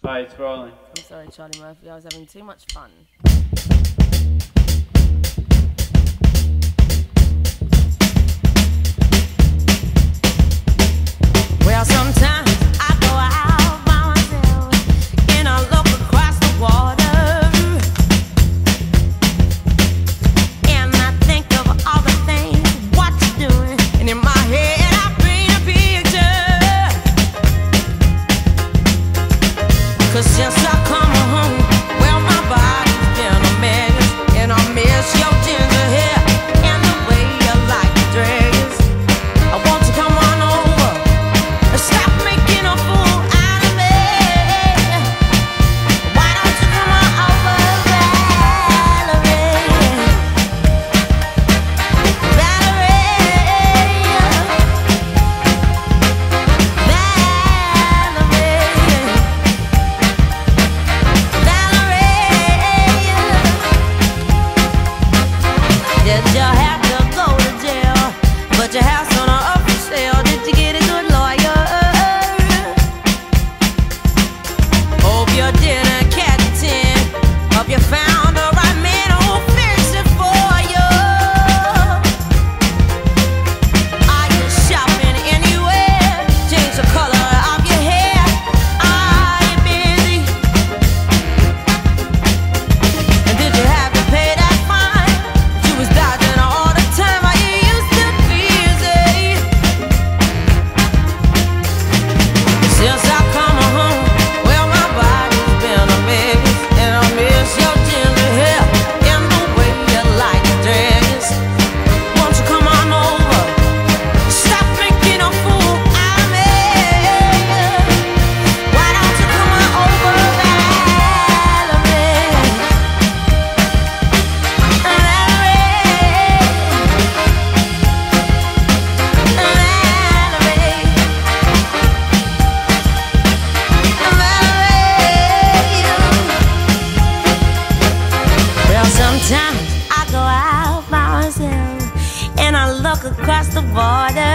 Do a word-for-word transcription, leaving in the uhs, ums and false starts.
Hi, it's rolling. I'm sorry, Charlie Murphy. I was having too much fun. Well, sometimes I go out by myself and I look across the water, and I think of all the things what you're doing, and in my head I paint a picture. 'Cause since I come home, well, my body's been a mess, and I miss your ginger hair and the way you like to dress. I want you to come on over. Stop making a fool out of me. Why don't you come on over, Valerie? Valerie, Valerie, did you have to go to jail? But your house on a up for sale. Did you get a good lawyer? Hope you didn't catch ten. Hope you found the right man who'll fix it for you. Are you shopping anywhere? Change the color of your hair. Are you busy? And did you have to pay that fine? You was dodging all the time. Are you used to busy? Since I come home, well, my body's been a mess, and I miss your ginger hair and the way you like to dress. Won't you come on over? Stop making a fool out of me. Why don't you come on over, Valerie? Well, sometimes I go out by myself and I look across the border,